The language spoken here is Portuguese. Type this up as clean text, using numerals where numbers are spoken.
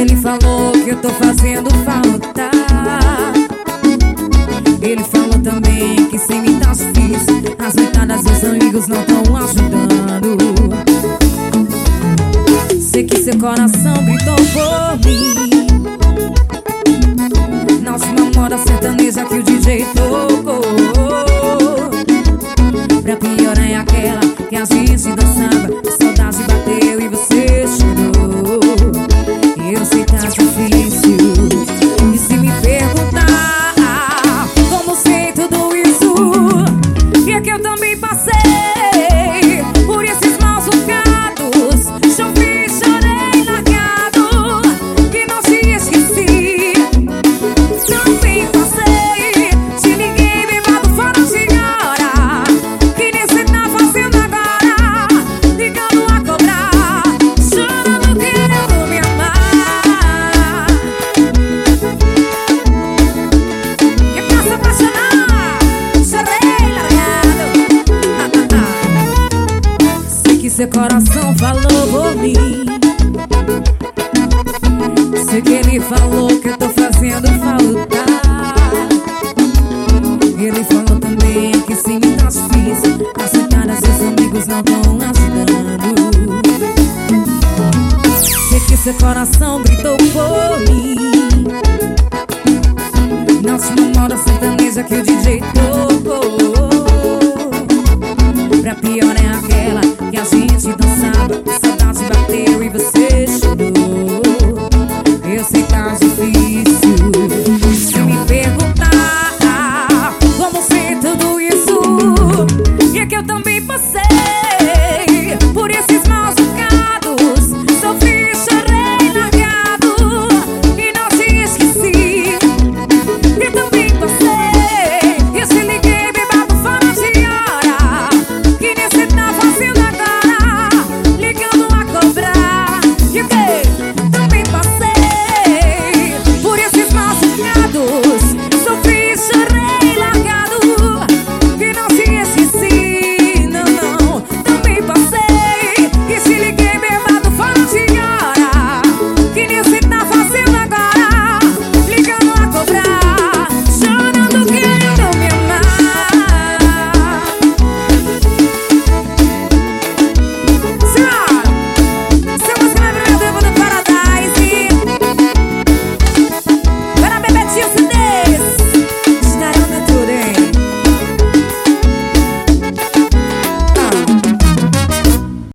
ele falou que eu tô fazendo falta. Ele falou também que sem mim tá difícil. As noitadas dos amigos não tão ajudando. Sei que seu coração gritou por mim na última moda sertaneja que o DJ tocou. Pra piorar é aquela que a gente dançava, a saudade bateu e você chorou. E eu sei que tá difícil. E se me perguntar como sei tudo isso, e é que eu também passei por esses maus bocados. Chovi, chorei, largado e não te esqueci. Também passei, te liguei, bêbado fora de hora. Que nem cê tá fazendo agora, ligando a cobrar, chorando querendo me amar. E pra se apaixonar, chorei, largado. Sei que seu coração falou por mim. Sei que ele falou que eu tô fazendo falta. Ele falou também que sem mim tá difícil. As noitadas seus amigos não tão ajudando. Sei que seu coração gritou por mim na última moda sertaneja que o DJ tocou. Pra pior é aquela que a gente dança.